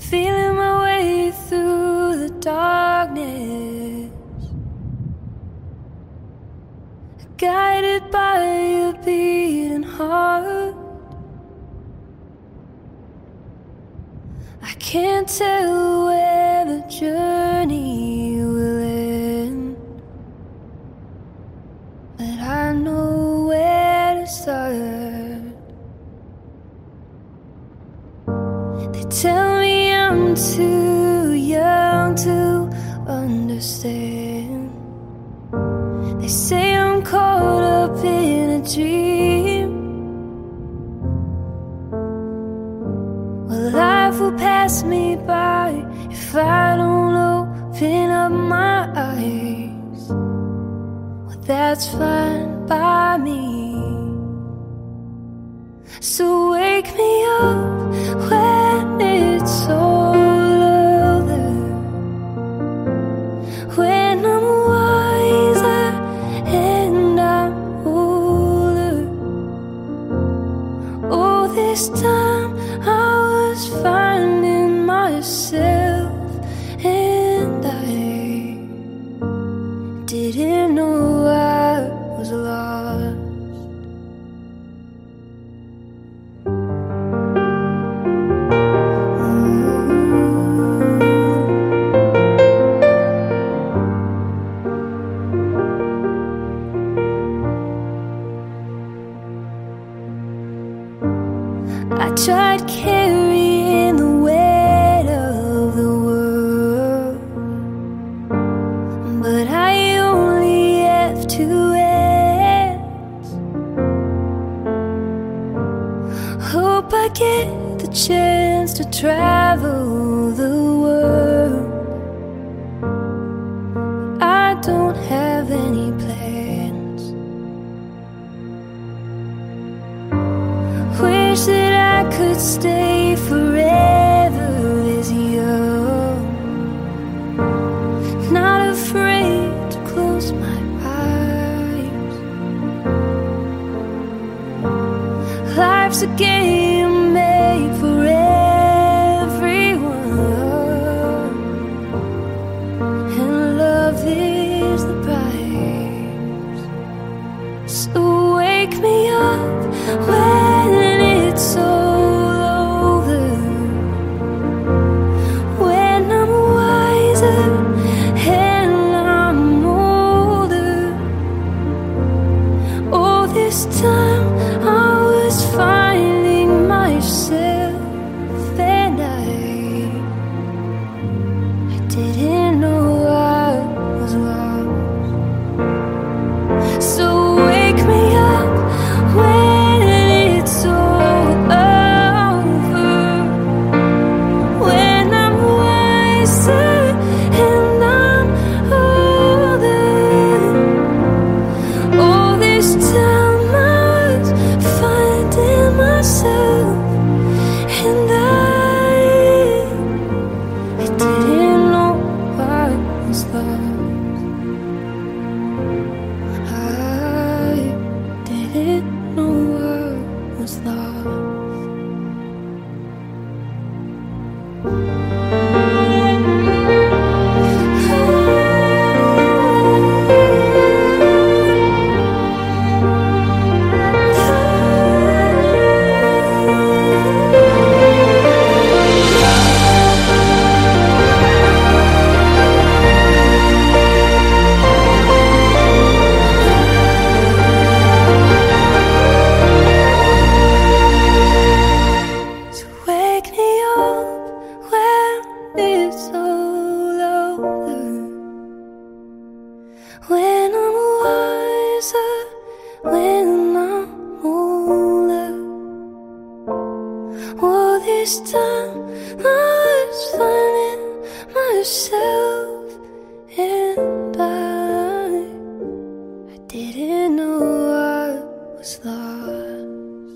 feeling my way through the darkness, guided by a beating heart. I can't tell where the journey will end, but I know where to start. They tell me I'm too young to understand. They say I'm caught up in a dream. Well, life will pass me by if I don't open up my eyes. Well, that's fine by me. So wake me up when it's all over, when I'm wiser and I'm older. Oh, this time I was finding myself, and I didn't know I was lost. I tried carrying the weight of the world, but I only have 2 hands. Hope I get the chance to travel the world. I don't have any plans. Wish that I could stay forever this young, not afraid to close my eyes. Life's a game made for everyone, and love is the prize. So wake me up when it's all over, when I'm wiser and I'm older. Oh, this time I was finding myself, and I didn't know I was lost. So wake me up when it's all over, when I'm wiser and I'm older. Oh, this time I was finding myself, and I didn't know I was lost. I didn't know I was lost. So wake me up when it's all over, when I'm wiser, when I'm older. Oh, this time I was finding myself, and I didn't know I was lost.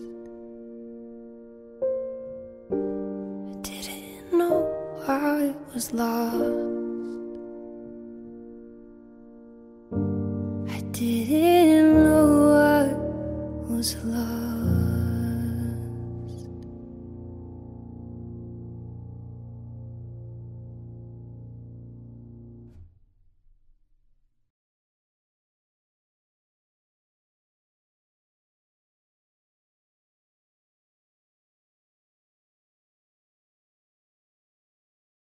I didn't know I was lost. I didn't know I was lost.